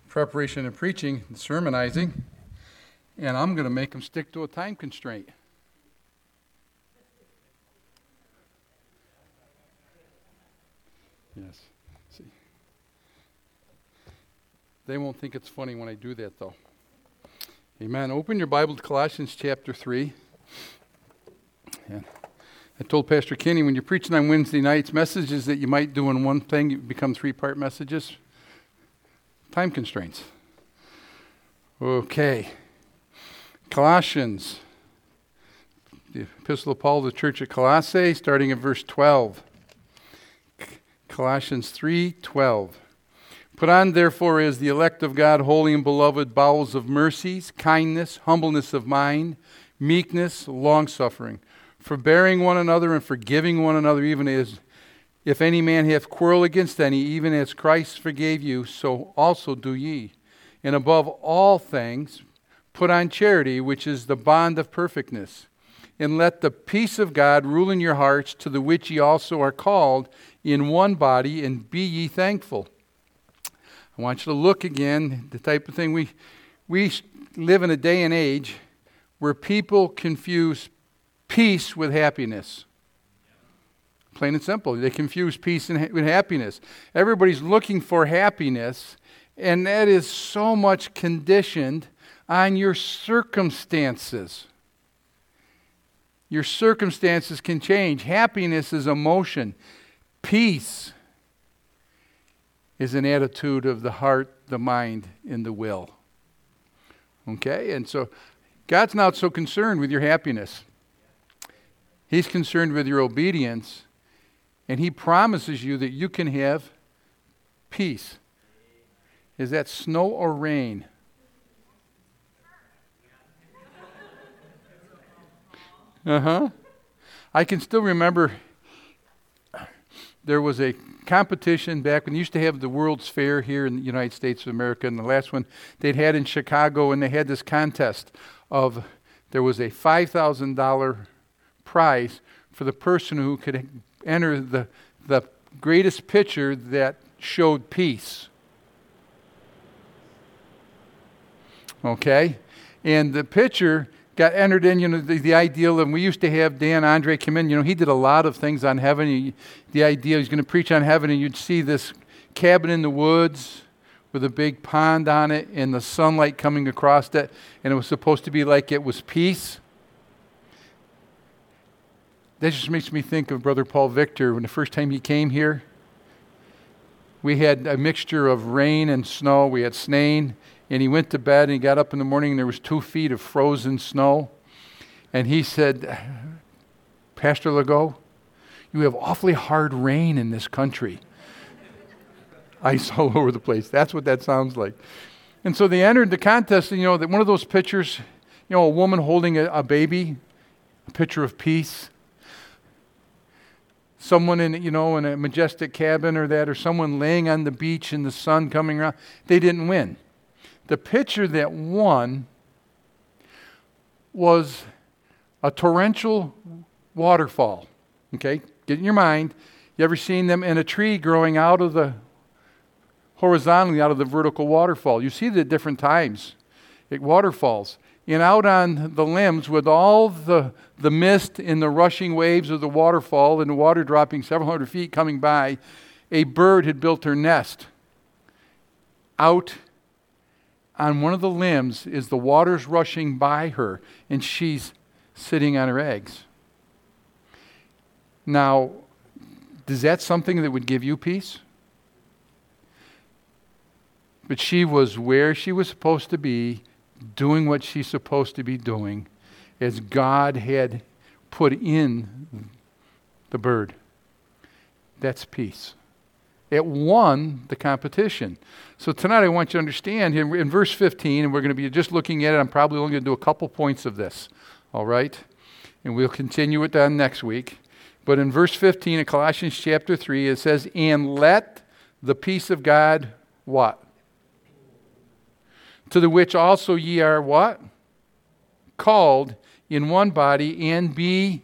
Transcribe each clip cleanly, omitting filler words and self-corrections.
preparation of preaching and sermonizing, and I'm going to make them stick to a time constraint. Yes. See. They won't think it's funny when I do that, though. Amen. Open your Bible to Colossians chapter 3. And I told Pastor Kenny, when you're preaching on Wednesday nights, messages that you might do in one thing become three-part messages. Time constraints. Okay. Colossians. The Epistle of Paul to the Church at Colossae, starting at verse 12. Colossians 3:12. Put on, therefore, as the elect of God, holy and beloved, bowels of mercies, kindness, humbleness of mind, meekness, long-suffering, forbearing one another and forgiving one another, even as if any man hath quarrel against any, even as Christ forgave you, so also do ye. And above all things, put on charity, which is the bond of perfectness. And let the peace of God rule in your hearts, to the which ye also are called in one body, and be ye thankful. I want you to look again, the type of thing we live in a day and age where people confuse peace with happiness. Plain and simple. They confuse peace with happiness. Everybody's looking for happiness, and that is so much conditioned on your circumstances. Your circumstances can change. Happiness is emotion. Peace is an attitude of the heart, the mind, and the will. Okay? And so God's not so concerned with your happiness. He's concerned with your obedience, and He promises you that you can have peace. Is that snow or rain? I can still remember there was a competition back when they used to have the World's Fair here in the United States of America, and the last one they'd had in Chicago, and they had this contest of, there was a $5,000 prize for the person who could enter the greatest picture that showed peace. Okay? And the picture got entered in, the ideal, and we used to have Dan Andre come in, he did a lot of things on heaven. The idea, he's going to preach on heaven, and you'd see this cabin in the woods with a big pond on it and the sunlight coming across it, and it was supposed to be like it was peace. That just makes me think of Brother Paul Victor. When the first time he came here, we had a mixture of rain and snow. We had snein. And he went to bed, and he got up in the morning, and there was 2 feet of frozen snow. And he said, Pastor Legault, you have awfully hard rain in this country. Ice all over the place. That's what that sounds like. And so they entered the contest, and that one of those pictures, a woman holding a baby, a picture of peace. Someone in a majestic cabin or someone laying on the beach in the sun coming around. They didn't win. The picture that won was a torrential waterfall. Okay? Get in your mind. You ever seen them in a tree growing out of the horizontally out of the vertical waterfall? You see it at different times. It waterfalls. And out on the limbs with all the mist and the rushing waves of the waterfall and the water dropping several hundred feet coming by, a bird had built her nest out on one of the limbs. Is the water's rushing by her, and she's sitting on her eggs. Now, is that something that would give you peace? But she was where she was supposed to be, doing what she's supposed to be doing, as God had put in the bird. That's peace. It won the competition. So tonight I want you to understand in verse 15, and we're going to be just looking at it. I'm probably only going to do a couple points of this. All right? And we'll continue it on next week. But in verse 15 of Colossians chapter 3, it says, and let the peace of God, what? To the which also ye are what? Called in one body, and be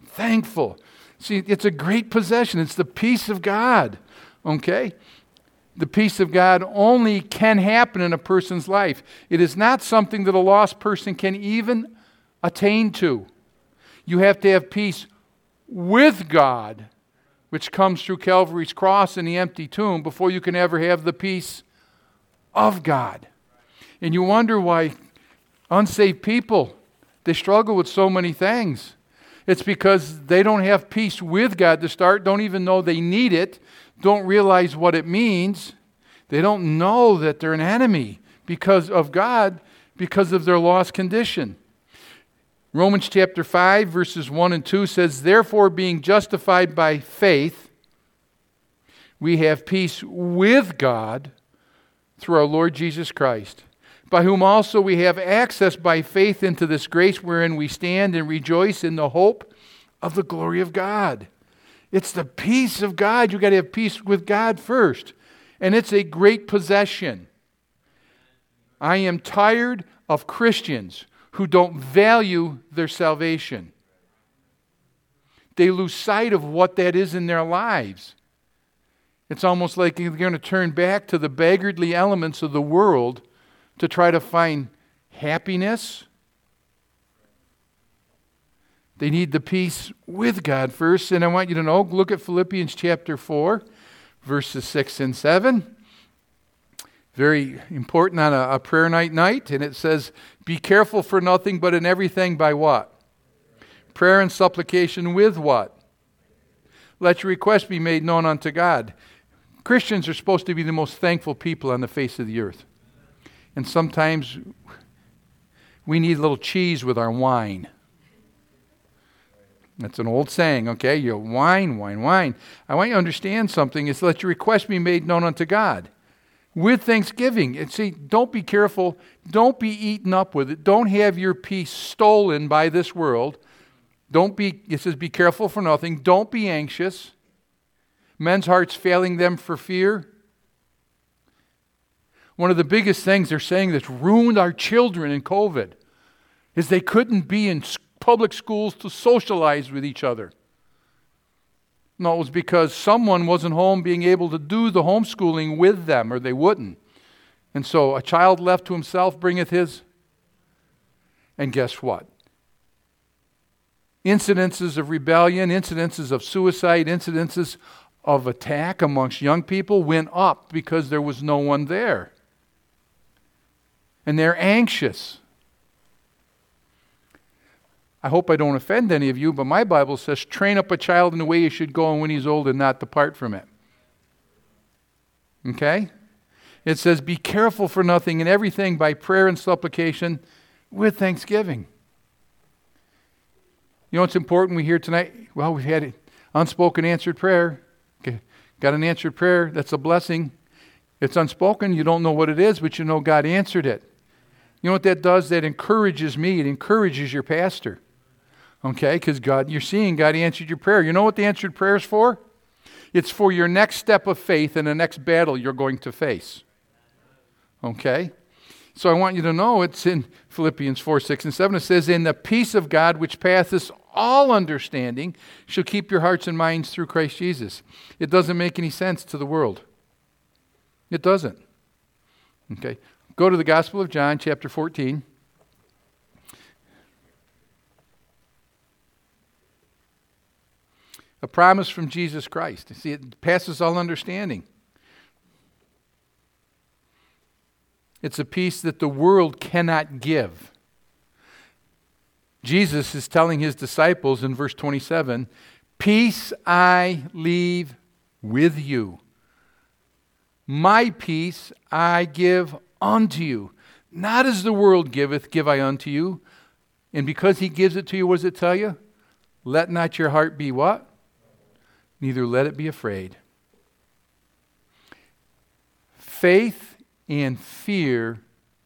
thankful. See, it's a great possession. It's the peace of God. Okay? The peace of God only can happen in a person's life. It is not something that a lost person can even attain to. You have to have peace with God, which comes through Calvary's cross and the empty tomb, before you can ever have the peace of God. And you wonder why unsaved people, they struggle with so many things. It's because they don't have peace with God to start, don't even know they need it, don't realize what it means. They don't know that they're an enemy because of God, because of their lost condition. Romans chapter 5, verses 1 and 2 says, "Therefore, being justified by faith, we have peace with God through our Lord Jesus Christ, by whom also we have access by faith into this grace wherein we stand and rejoice in the hope of the glory of God." It's the peace of God. You've got to have peace with God first. And it's a great possession. I am tired of Christians who don't value their salvation. They lose sight of what that is in their lives. It's almost like they're going to turn back to the beggarly elements of the world to try to find happiness. They need the peace with God first. And I want you to know, look at Philippians chapter 4, verses 6 and 7. Very important on a prayer night. And it says, "Be careful for nothing, but in everything by" what? Prayer and supplication with what? "Let your requests be made known unto God." Christians are supposed to be the most thankful people on the face of the earth. And sometimes we need a little cheese with our wine. That's an old saying, okay? You wine. I want you to understand something. It's let your request be made known unto God with thanksgiving. And see, don't be careful. Don't be eaten up with it. Don't have your peace stolen by this world. It says be careful for nothing. Don't be anxious. Men's hearts failing them for fear. One of the biggest things they're saying that's ruined our children in COVID is they couldn't be in public schools to socialize with each other. No, it was because someone wasn't home being able to do the homeschooling with them, or they wouldn't. And so a child left to himself bringeth his. And guess what? Incidences of rebellion, incidences of suicide, incidences of attack amongst young people went up because there was no one there. And they're anxious. I hope I don't offend any of you, but my Bible says, train up a child in the way he should go, and when he's old and not depart from it. Okay? It says, be careful for nothing in everything by prayer and supplication with thanksgiving. You know what's important we hear tonight? Well, we've had unspoken answered prayer. Okay. Got an answered prayer. That's a blessing. It's unspoken. You don't know what it is, but you know God answered it. You know what that does? That encourages me. It encourages your pastor. Okay? Because you're seeing God answered your prayer. You know what the answered prayer is for? It's for your next step of faith in the next battle you're going to face. Okay? So I want you to know it's in Philippians 4, 6, and 7. It says, "In the peace of God which passeth all understanding shall keep your hearts and minds through Christ Jesus." It doesn't make any sense to the world. It doesn't. Okay? Go to the Gospel of John, chapter 14. A promise from Jesus Christ. You see, it passes all understanding. It's a peace that the world cannot give. Jesus is telling his disciples in verse 27, "Peace I leave with you. My peace I give unto you. Not as the world giveth, give I unto you." And because he gives it to you, what does it tell you? Let not your heart be what? Neither let it be afraid. Faith and fear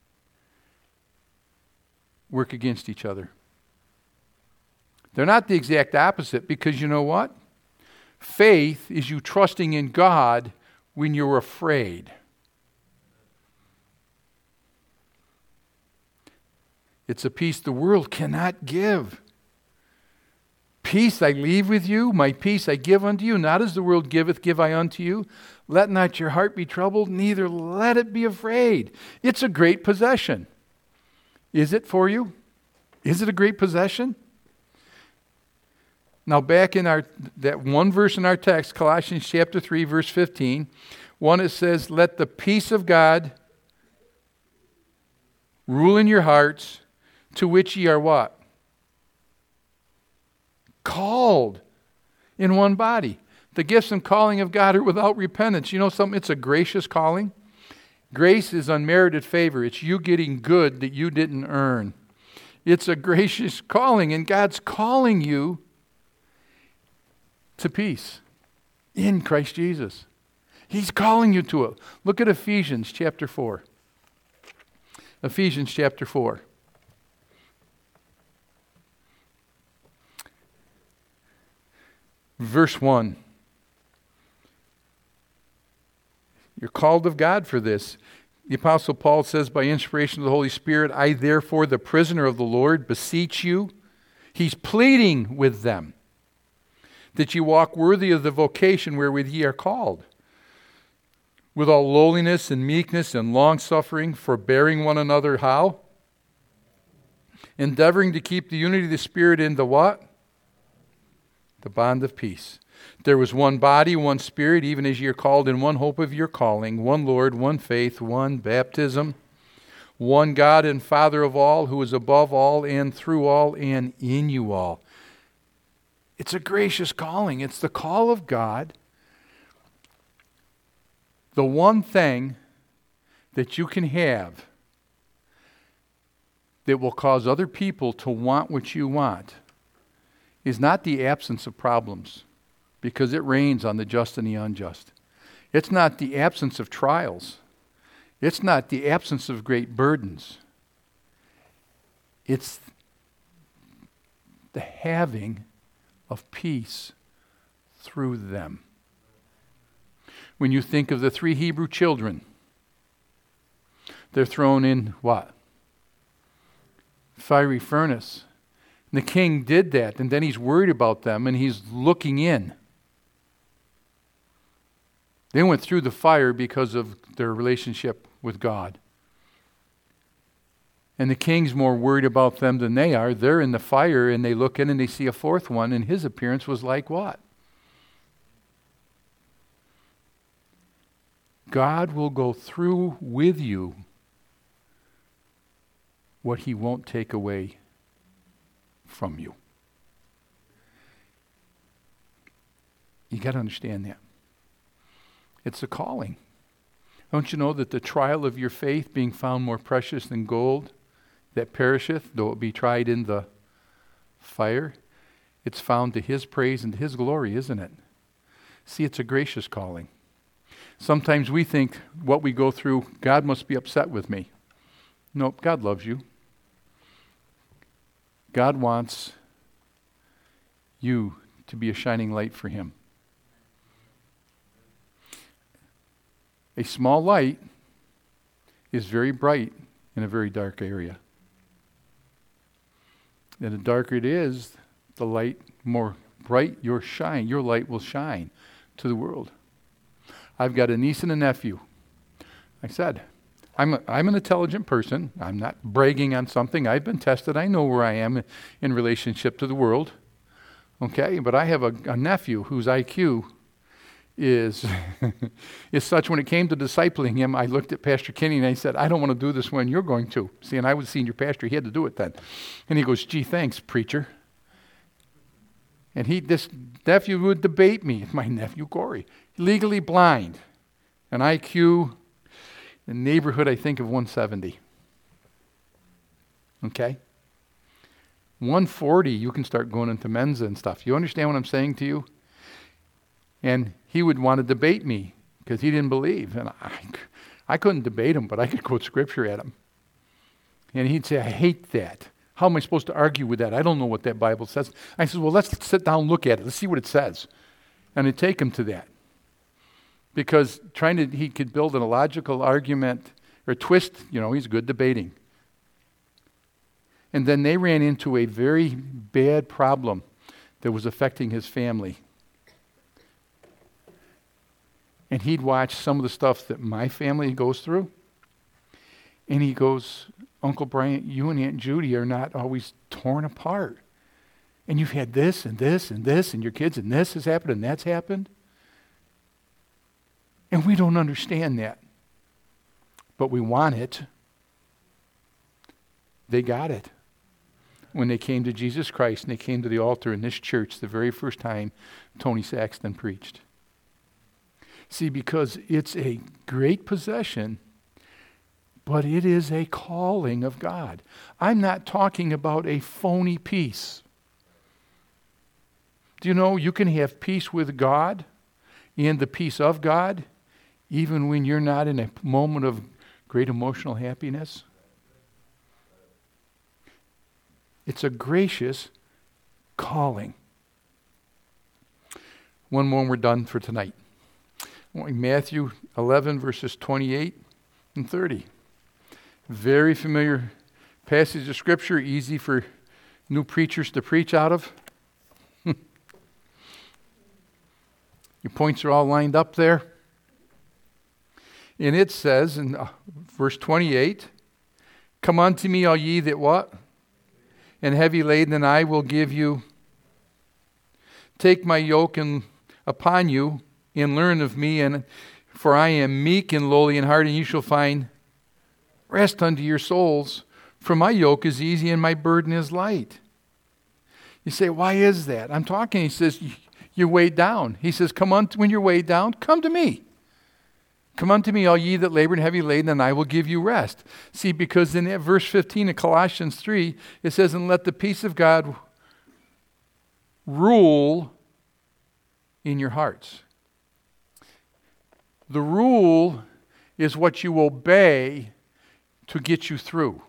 work against each other. They're not the exact opposite, because you know what? Faith is you trusting in God when you're afraid. It's a peace the world cannot give. peace I leave with you, my peace I give unto you, not as the world giveth, give I unto you. Let not your heart be troubled, neither let it be afraid. It's a great possession. Is it for you? Is it a great possession? Now back in that one verse in our text, Colossians chapter 3, verse 15, one it says, let the peace of God rule in your hearts, to which ye are what? Called in one body. The gifts and calling of God are without repentance. You know something? It's a gracious calling. Grace is unmerited favor. It's you getting good that you didn't earn. It's a gracious calling, and God's calling you to peace in Christ Jesus. He's calling you to it. Look at Ephesians chapter 4. Ephesians chapter 4. Verse 1. You're called of God for this. The Apostle Paul says, by inspiration of the Holy Spirit, I therefore, the prisoner of the Lord, beseech you. He's pleading with them that you walk worthy of the vocation wherewith ye are called, with all lowliness and meekness and longsuffering, forbearing one another, how? Endeavoring to keep the unity of the Spirit in the what? The bond of peace. There was one body, one Spirit, even as ye are called in one hope of your calling, one Lord, one faith, one baptism, one God and Father of all, who is above all and through all and in you all. It's a gracious calling. It's the call of God. The one thing that you can have that will cause other people to want what you want is not the absence of problems, because it rains on the just and the unjust. It's not the absence of trials. It's not the absence of great burdens. It's the having of peace through them. When you think of the 3 Hebrew children, they're thrown in what? Fiery furnace. And the king did that, and then he's worried about them, and he's looking in. They went through the fire because of their relationship with God. And the king's more worried about them than they are. They're in the fire, and they look in and they see a 4th one, and his appearance was like what? God will go through with you what he won't take away from you. You got to understand that. It's a calling. Don't you know that the trial of your faith, being found more precious than gold that perisheth, though it be tried in the fire, it's found to his praise and to his glory, isn't it? See, it's a gracious calling. Sometimes we think what we go through, God must be upset with me. Nope, God loves you. God wants you to be a shining light for him. A small light is very bright in a very dark area. And the darker it is, the light more bright your light will shine to the world. I've got a niece and a nephew. I said, I'm an intelligent person. I'm not bragging on something. I've been tested. I know where I am in relationship to the world. Okay, but I have a nephew whose IQ is such. When it came to discipling him, I looked at Pastor Kenny and I said, I don't want to do this when you're going to. See, and I was senior pastor. He had to do it then. And he goes, gee, thanks, preacher. And this nephew would debate me, my nephew Corey, legally blind, an IQ in the neighborhood, I think, of 170. Okay? 140, you can start going into Mensa and stuff. You understand what I'm saying to you? And he would want to debate me because he didn't believe. And I couldn't debate him, but I could quote scripture at him. And he'd say, I hate that. How am I supposed to argue with that? I don't know what that Bible says. I said, well, let's sit down and look at it. Let's see what it says. And I'd take him to that. Because he could build a logical argument or twist, he's good debating. And then they ran into a very bad problem. that was affecting his family. And he'd watch some of the stuff that my family goes through. And he goes, Uncle Brian, you and Aunt Judy are not always torn apart. And you've had this and this and this, and your kids, and this has happened and that's happened. And we don't understand that. But we want it. They got it. When they came to Jesus Christ and they came to the altar in this church the very first time Tony Saxton preached. See, because it's a great possession, but it is a calling of God. I'm not talking about a phony peace. Do you know you can have peace with God and the peace of God even when you're not in a moment of great emotional happiness? It's a gracious calling. One more and we're done for tonight. Matthew 11, verses 28 and 30. Very familiar passage of Scripture, easy for new preachers to preach out of. Your points are all lined up there. And it says in verse 28, "Come unto me, all ye that what? And heavy laden, and I will give you. Take my yoke upon you, and learn of me, and for I am meek and lowly in heart, and you shall find rest unto your souls. For my yoke is easy and my burden is light." You say, why is that? I'm talking, he says, you're weighed down. He says, when you're weighed down, come to me. Come unto me, all ye that labor and heavy laden, and I will give you rest. See, because in verse 15 of Colossians 3, it says, "And let the peace of God rule in your hearts." The rule is what you obey to get you through.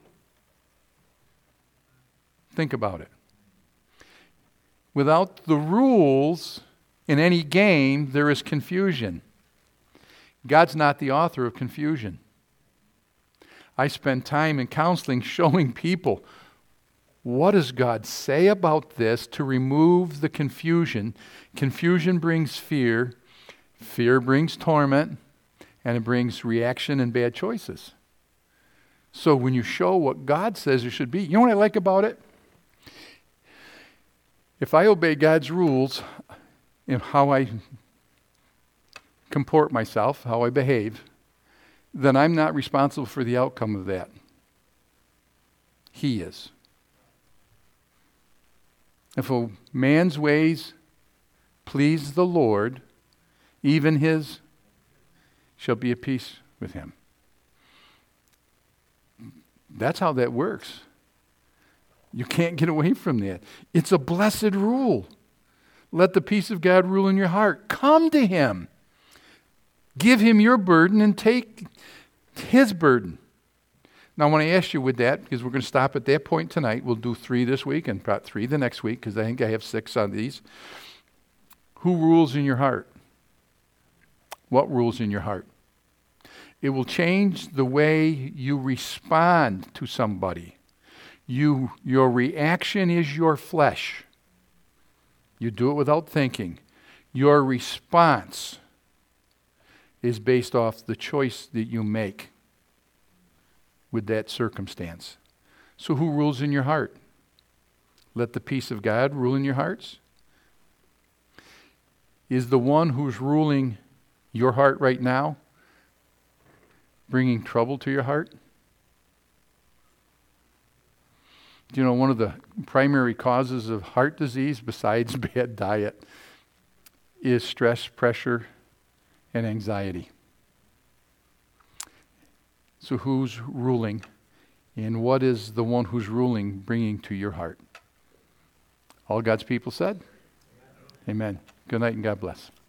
Think about it. Without the rules in any game, there is confusion. God's not the author of confusion. I spend time in counseling showing people, what does God say about this to remove the confusion? Confusion brings fear. Fear brings torment. And it brings reaction and bad choices. So when you show what God says it should be, you know what I like about it? If I obey God's rules in how I comport myself, how I behave, then I'm not responsible for the outcome of that. He is. If a man's ways please the Lord, even his shall be at peace with him. That's how that works. You can't get away from that. It's a blessed rule. Let the peace of God rule in your heart. Come to him. Give him your burden and take his burden. Now I want to ask you with that, because we're going to stop at that point tonight. We'll do 3 this week and about 3 the next week, because I think I have 6 on these. Who rules in your heart? What rules in your heart? It will change the way you respond to somebody. Your reaction is your flesh. You do it without thinking. Your response is based off the choice that you make with that circumstance. So who rules in your heart? Let the peace of God rule in your hearts. Is the one who's ruling your heart right now bringing trouble to your heart? Do you know one of the primary causes of heart disease besides bad diet is stress, pressure, and anxiety? So who's ruling? And what is the one who's ruling bringing to your heart? All God's people said? Amen. Good night and God bless.